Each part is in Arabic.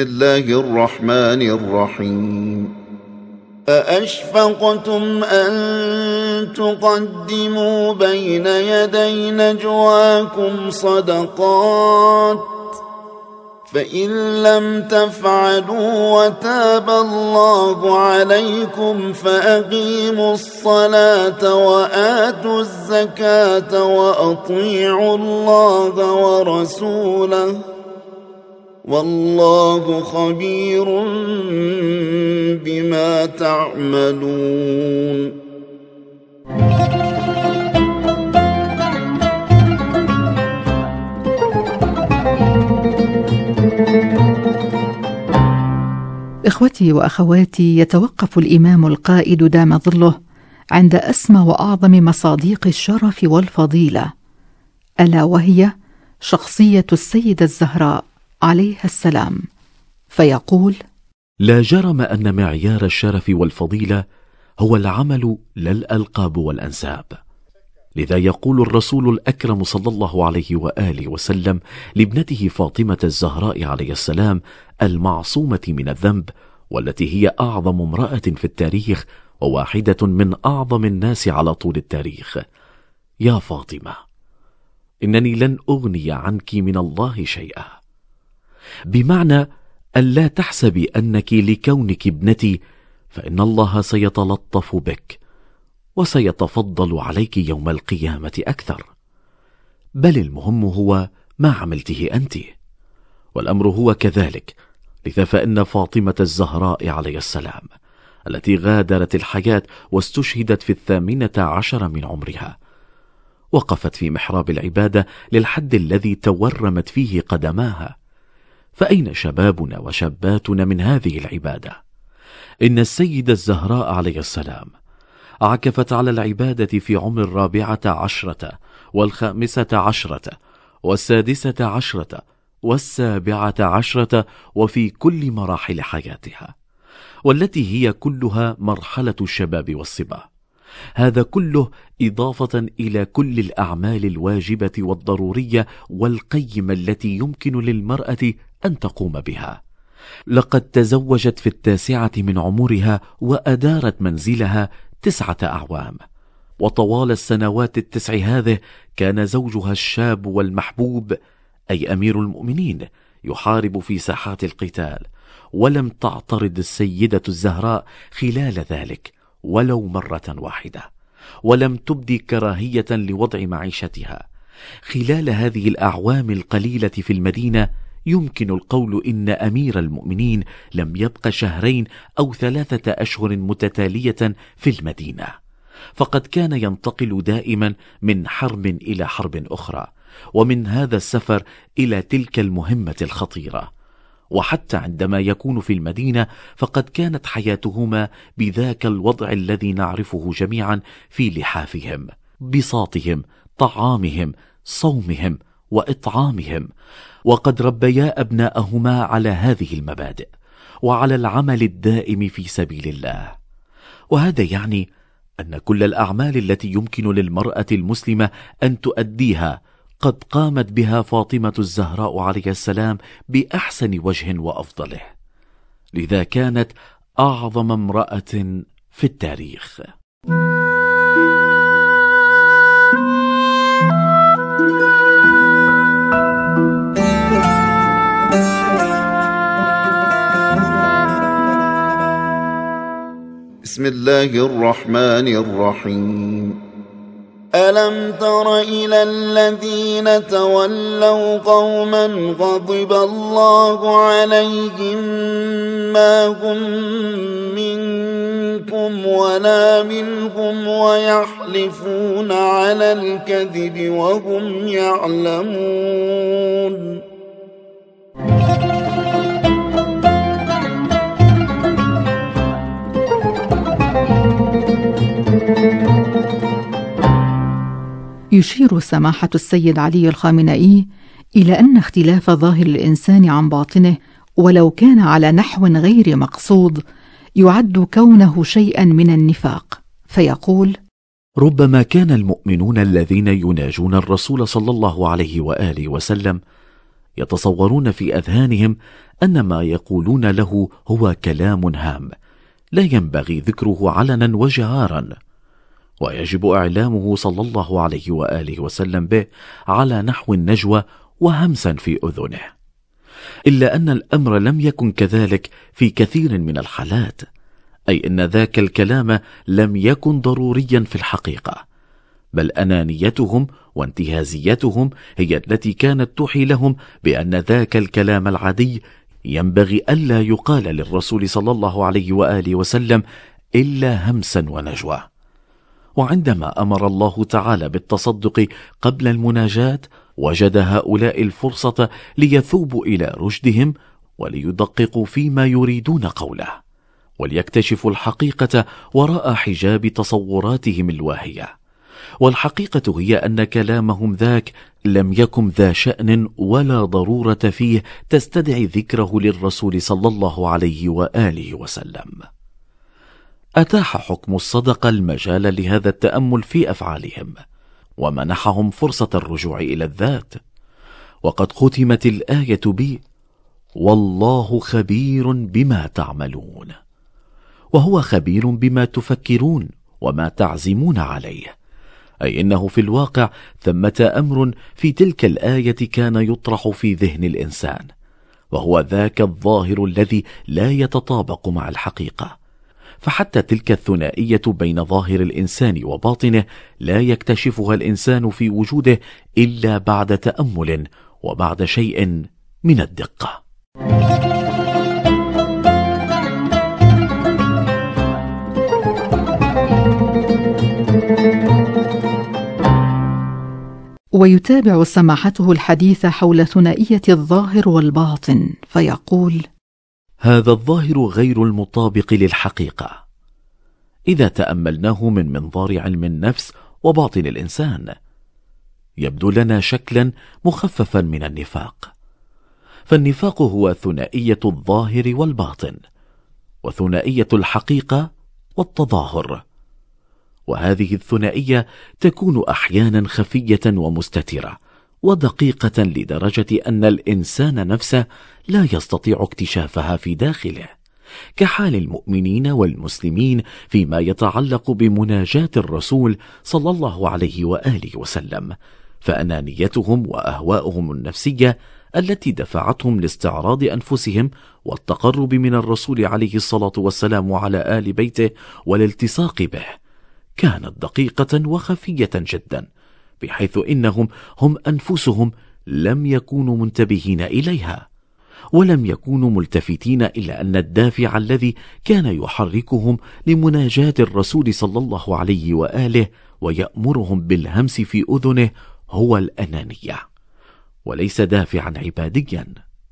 الله الرحمن الرحيم. أأشفقتم أن تقدموا بين يدي نجواكم صدقات فإن لم تفعلوا وتاب الله عليكم فأقيموا الصلاة وآتوا الزكاة وأطيعوا الله ورسوله والله خبير بما تعملون. إخوتي وأخواتي، يتوقف الإمام القائد دام ظله عند أسمى وأعظم مصادق الشرف والفضيلة، ألا وهي شخصية السيدة الزهراء عليها السلام، فيقول: لا جرم أن معيار الشرف والفضيلة هو العمل لا الألقاب والأنساب. لذا يقول الرسول الأكرم صلى الله عليه وآله وسلم لابنته فاطمة الزهراء عليه السلام المعصومة من الذنب، والتي هي أعظم امرأة في التاريخ وواحدة من أعظم الناس على طول التاريخ: يا فاطمة، إنني لن أغني عنك من الله شيئا. بمعنى أن لا تحسبي أنك لكونك ابنتي فإن الله سيتلطف بك وسيتفضل عليك يوم القيامة أكثر، بل المهم هو ما عملته أنت، والأمر هو كذلك. لذا فإن فاطمة الزهراء عليه السلام التي غادرت الحياة واستشهدت في 18 من عمرها وقفت في محراب العبادة للحد الذي تورمت فيه قدماها، فأين شبابنا وشاباتنا من هذه العبادة؟ إن السيدة الزهراء عليه السلام عكفت على العبادة في عمر 14 و15 و16 و17 وفي كل مراحل حياتها، والتي هي كلها مرحلة الشباب والصبا. هذا كله إضافة إلى كل الأعمال الواجبة والضرورية والقيمة التي يمكن للمرأة أن تقوم بها. لقد تزوجت في 9 من عمرها وأدارت منزلها 9 أعوام، وطوال السنوات 9 هذه كان زوجها الشاب والمحبوب أي أمير المؤمنين يحارب في ساحات القتال، ولم تعترض السيدة الزهراء خلال ذلك ولو مرة واحدة، ولم تبدي كراهية لوضع معيشتها. خلال هذه الأعوام القليلة في المدينة يمكن القول إن أمير المؤمنين لم يبق 2 أو 3 أشهر متتالية في المدينة، فقد كان ينتقل دائما من حرب إلى حرب أخرى، ومن هذا السفر إلى تلك المهمة الخطيرة. وحتى عندما يكون في المدينة فقد كانت حياتهما بذاك الوضع الذي نعرفه جميعا في لحافهم، بساطهم، طعامهم، صومهم وإطعامهم، وقد ربيا أبناءهما على هذه المبادئ وعلى العمل الدائم في سبيل الله. وهذا يعني أن كل الأعمال التي يمكن للمرأة المسلمة أن تؤديها قد قامت بها فاطمة الزهراء عليه السلام بأحسن وجه وأفضله، لذا كانت أعظم امرأة في التاريخ. بسم الله الرحمن الرحيم. ألم تر إلى الذين تولوا قوما غضب الله عليهم ما هم منكم ولا منهم ويحلفون على الكذب وهم يعلمون. يشير سماحة السيد علي الخامنئي إلى أن اختلاف ظاهر الإنسان عن باطنه ولو كان على نحو غير مقصود يعد كونه شيئا من النفاق، فيقول: ربما كان المؤمنون الذين يناجون الرسول صلى الله عليه وآله وسلم يتصورون في أذهانهم أن ما يقولون له هو كلام هام لا ينبغي ذكره علنا وجهارا، ويجب إعلامه صلى الله عليه وآله وسلم به على نحو النجوى وهمسا في أذنه. إلا أن الأمر لم يكن كذلك في كثير من الحالات، أي أن ذاك الكلام لم يكن ضروريا في الحقيقة، بل أنانيتهم وانتهازيتهم هي التي كانت توحي لهم بأن ذاك الكلام العادي ينبغي ألا يقال للرسول صلى الله عليه وآله وسلم إلا همسا ونجوى. وعندما أمر الله تعالى بالتصدق قبل المناجاة، وجد هؤلاء الفرصة ليثوبوا إلى رشدهم وليدققوا فيما يريدون قوله، وليكتشفوا الحقيقة وراء حجاب تصوراتهم الواهية. والحقيقة هي أن كلامهم ذاك لم يكن ذا شأن ولا ضرورة فيه تستدعي ذكره للرسول صلى الله عليه وآله وسلم. أتاح حكم الصدقة المجال لهذا التأمل في أفعالهم، ومنحهم فرصة الرجوع إلى الذات. وقد ختمت الآية ب: والله خبير بما تعملون، وهو خبير بما تفكرون وما تعزمون عليه، أي إنه في الواقع ثمة أمر في تلك الآية كان يطرح في ذهن الإنسان، وهو ذاك الظاهر الذي لا يتطابق مع الحقيقة. فحتى تلك الثنائية بين ظاهر الإنسان وباطنه لا يكتشفها الإنسان في وجوده إلا بعد تأمل وبعد شيء من الدقة. ويتابع سماحته الحديث حول ثنائية الظاهر والباطن فيقول: هذا الظاهر غير المطابق للحقيقة إذا تأملناه من منظار علم النفس وباطن الإنسان، يبدو لنا شكلا مخففا من النفاق. فالنفاق هو ثنائية الظاهر والباطن، وثنائية الحقيقة والتظاهر. وهذه الثنائية تكون أحيانا خفية ومستترة ودقيقة لدرجة أن الإنسان نفسه لا يستطيع اكتشافها في داخله، كحال المؤمنين والمسلمين فيما يتعلق بمناجاة الرسول صلى الله عليه وآله وسلم. فأنانيتهم وأهواؤهم النفسية التي دفعتهم لاستعراض أنفسهم والتقرب من الرسول عليه الصلاة والسلام وعلى آل بيته والالتصاق به كانت دقيقة وخفية جدا، بحيث إنهم هم أنفسهم لم يكونوا منتبهين إليها، ولم يكونوا ملتفتين إلى أن الدافع الذي كان يحركهم لمناجاة الرسول صلى الله عليه وآله ويأمرهم بالهمس في أذنه هو الأنانية، وليس دافعا عباديا.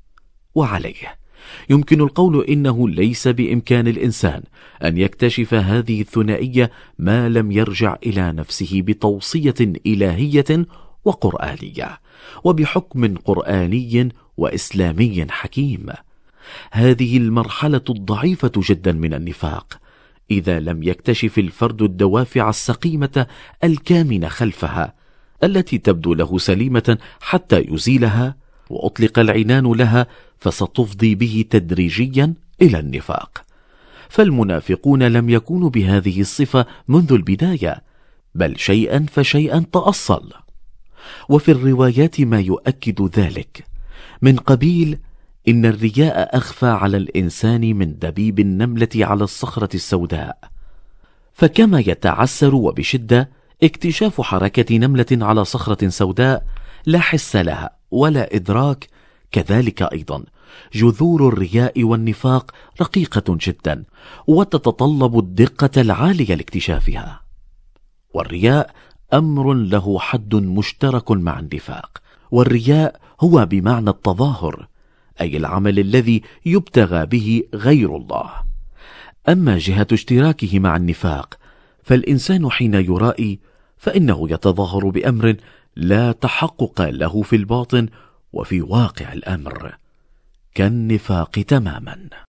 وعليه يمكن القول إنه ليس بإمكان الإنسان أن يكتشف هذه الثنائية ما لم يرجع إلى نفسه بتوصية إلهية وقرآنية، وبحكم قرآني وإسلامي حكيم. هذه المرحلة الضعيفة جدا من النفاق إذا لم يكتشف الفرد الدوافع السقيمة الكامنة خلفها، التي تبدو له سليمة حتى يزيلها وأطلق العنان لها، فستفضي به تدريجيا إلى النفاق. فالمنافقون لم يكونوا بهذه الصفة منذ البداية، بل شيئا فشيئا تأصل. وفي الروايات ما يؤكد ذلك، من قبيل إن الرياء أخفى على الإنسان من دبيب النملة على الصخرة السوداء. فكما يتعسر وبشدة اكتشاف حركة نملة على صخرة سوداء لا حس لها ولا إدراك، كذلك أيضا جذور الرياء والنفاق رقيقة جدا وتتطلب الدقة العالية لاكتشافها. والرياء أمر له حد مشترك مع النفاق، والرياء هو بمعنى التظاهر، أي العمل الذي يبتغى به غير الله. أما جهة اشتراكه مع النفاق، فالإنسان حين يرائي فإنه يتظاهر بأمر لا تحقق له في الباطن وفي واقع الأمر، كالنفاق تماما.